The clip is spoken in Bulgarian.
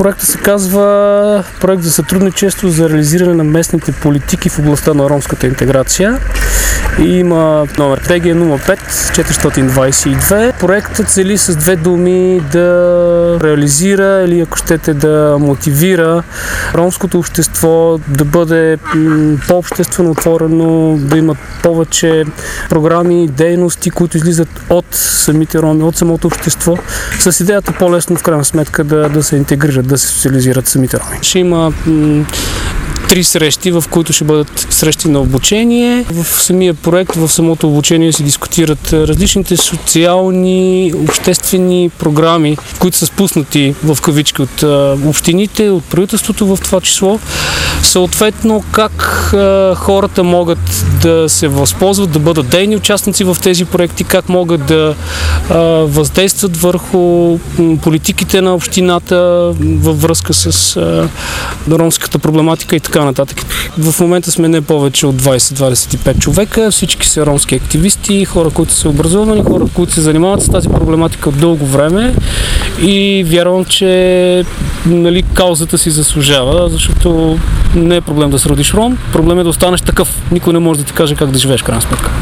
Проектът се казва Проект за сътрудничество за реализиране на местните политики в областта на ромската интеграция. И има номер ТГ 05-422. Проектът цели с две думи да реализира или ако щете да мотивира ромското общество да бъде по-обществено отворено, да имат повече програми, дейности, които излизат от самите роми, от самото общество, с идеята по-лесно в крайна сметка да се интегрират, да се социализират самите роми. Ще има 3 срещи, в които ще бъдат срещи на обучение. В самия проект, в самото обучение се дискутират различните социални, обществени програми, които са спуснати в кавички от общините, от правителството в това число. Съответно, как хората могат да се възползват, да бъдат дейни участници в тези проекти, как могат да въздействат върху политиките на общината във връзка с ромската проблематика и така нататък. В момента сме не повече от 20-25 човека. Всички са ромски активисти, хора, които са образовани, хора, които се занимават с тази проблематика от дълго време и вярвам, че каузата си заслужава, защото не е проблем да се родиш ром, проблем е да останеш такъв. Никой не може да ти каже как да живееш, крайна сметка.